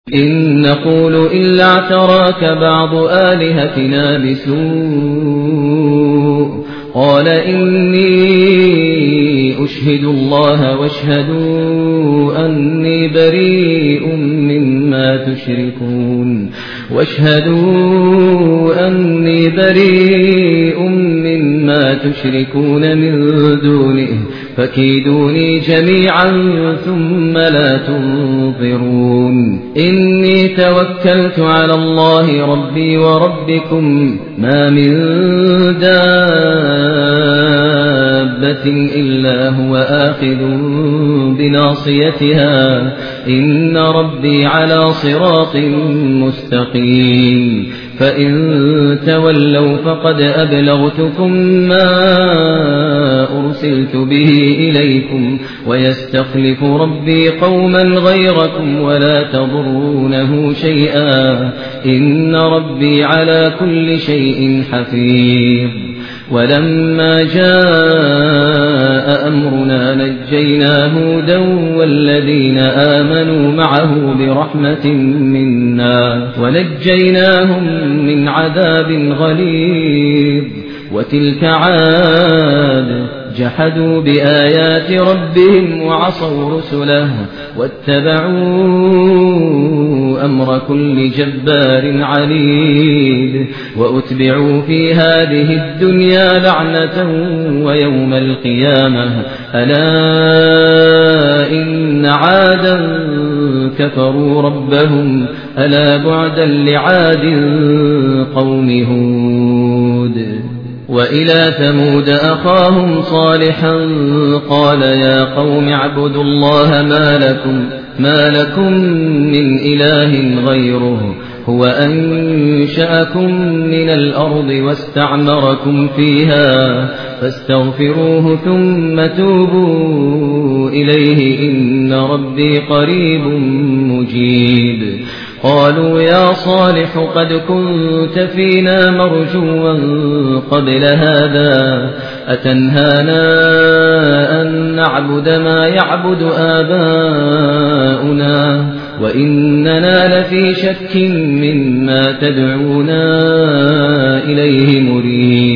إن نقول إلا اعتراك بعض آلهتنا بسوء قال إني أشهد الله واشهدوا أني بريء مما تشركون من دونه فكيدوني جميعا ثم لا تنظرون إني توكلت على الله ربي وربكم ما من دابة إلا هو آخذ بناصيتها إن ربي على صراط مستقيم فإن تولوا فقد أبلغتكم ما أرسلت به إليكم ويستخلف ربي قوما غيركم ولا تضرونه شيئا إن ربي على كل شيء حفيظ ولما جاء أمرنا نجينا هودا والذين آمنوا معه برحمة منا ونجيناهم من عذاب غليظ وتلك عاد جحدوا بآيات ربهم وعصوا رسله واتبعوا أمر كل جبار عنيد وأتبعوا في هذه الدنيا لعنة ويوم القيامة ألا إن عادا كفروا ربهم ألا بعدا لعاد قوم هود وإلى ثمود أخاهم صالحا قال يا قوم اعبدوا الله ما لكم من إله غيره هو أنشأكم من الأرض واستعمركم فيها فاستغفروه ثم توبوا إليه إن ربي قريب مجيب قالوا يا صالح قد كنت فينا مرجوا قبل هذا أتنهانا أن نعبد ما يعبد آباؤنا وإننا لفي شك مما تدعونا إليه مريب